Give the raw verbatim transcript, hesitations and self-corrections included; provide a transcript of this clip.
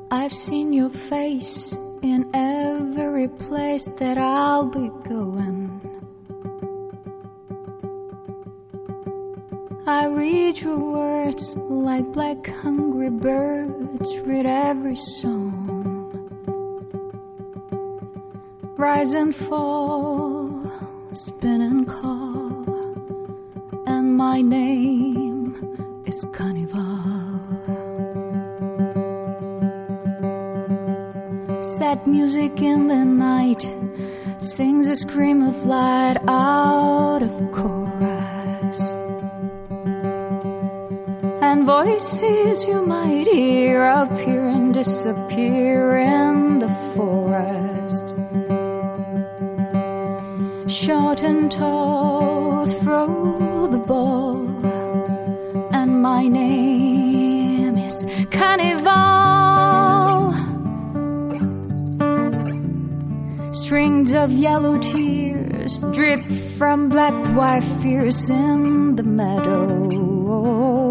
I've seen your face in every place that I'll be going. I read your words like black hungry birds read every song. Rise and fall, spin and call, and my name is Carnival. Sad music in the night sings a scream of light out of chorus, and voices you might hear appear and disappear in the forest. Short and tall, throw the ball, and my name is Carnival. Strings of yellow tears drip from black white fears in the meadow.